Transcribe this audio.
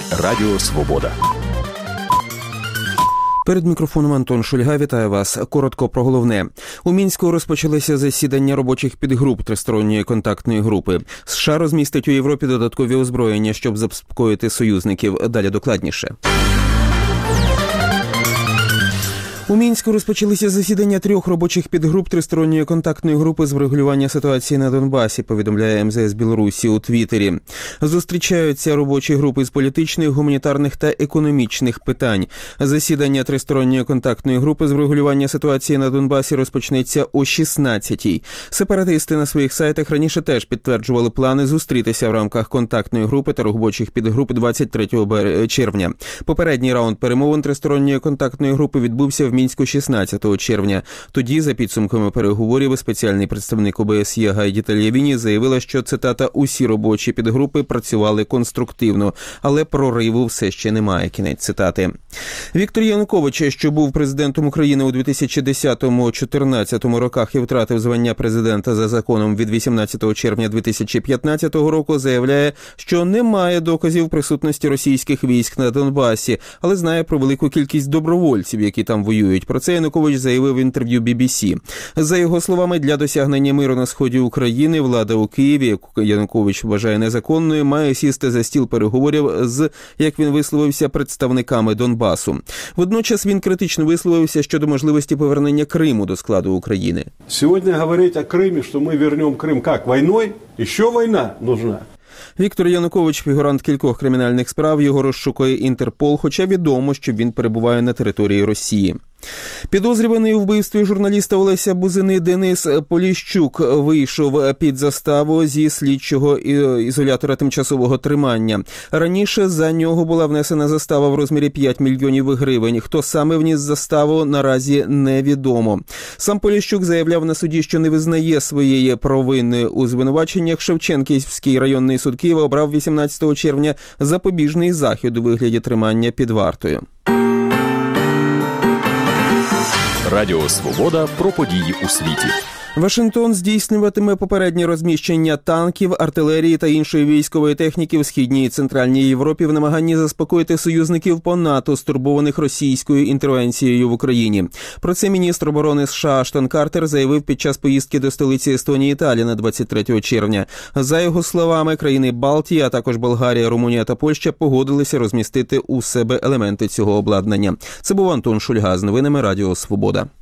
Радіо Свобода. Перед мікрофоном Антон Шульга. Вітаю вас. Коротко про головне. У Мінську розпочалися засідання робочих підгруп тристоронньої контактної групи. США розмістить у Європі додаткові озброєння, щоб заспокоїти союзників. Далі докладніше. У Мінську розпочалися засідання 3 робочих підгруп тристоронньої контактної групи з врегулювання ситуації на Донбасі, повідомляє МЗС Білорусі у Твіттері. Зустрічаються робочі групи з політичних, гуманітарних та економічних питань. Засідання тристоронньої контактної групи з врегулювання ситуації на Донбасі розпочнеться о 16-й. Сепаратисти на своїх сайтах раніше теж підтверджували плани зустрітися в рамках контактної групи та робочих підгруп 23 червня. Попередній раунд перемовин тристоронньої контактної групи відбувся в Мінську 16 червня. Тоді, за підсумками переговорів, спеціальний представник ОБСЄ Гайді Тальявіні заявила, що, цитата, «усі робочі підгрупи працювали конструктивно, але прориву все ще немає», кінець цитати. Віктор Янукович, що був президентом України у 2010-2014 роках і втратив звання президента за законом від 18 червня 2015 року, заявляє, що немає доказів присутності російських військ на Донбасі, але знає про велику кількість добровольців, які там воюють. Про це Янукович заявив в інтерв'ю BBC. За його словами, для досягнення миру на сході України влада у Києві, яку Янукович вважає незаконною, має сісти за стіл переговорів з, як він висловився, представниками Донбасу. Водночас він критично висловився щодо можливості повернення Криму до складу України. Сьогодні говорити о Кримі, що ми повернемо Крим як, війною? Ще війна нужна. Віктор Янукович – фігурант кількох кримінальних справ, його розшукує Інтерпол, хоча відомо, що він перебуває на території Росії. Підозрюваний у вбивстві журналіста Олеся Бузини Денис Поліщук вийшов під заставу зі слідчого ізолятора тимчасового тримання. Раніше за нього була внесена застава в розмірі 5 мільйонів гривень. Хто саме вніс заставу, наразі невідомо. Сам Поліщук заявляв на суді, що не визнає своєї провини у звинуваченнях. Шевченківський районний суд Києва обрав 18 червня запобіжний захід у вигляді тримання під вартою. Радіо Свобода про події у світі. Вашингтон здійснюватиме попереднє розміщення танків, артилерії та іншої військової техніки в Східній і Центральній Європі в намаганні заспокоїти союзників по НАТО, стурбованих російською інтервенцією в Україні. Про це міністр оборони США Аштон Картер заявив під час поїздки до столиці Естонії Талліна 23 червня. За його словами, країни Балтії, а також Болгарія, Румунія та Польща погодилися розмістити у себе елементи цього обладнання. Це був Антон Шульга з новинами Радіо Свобода.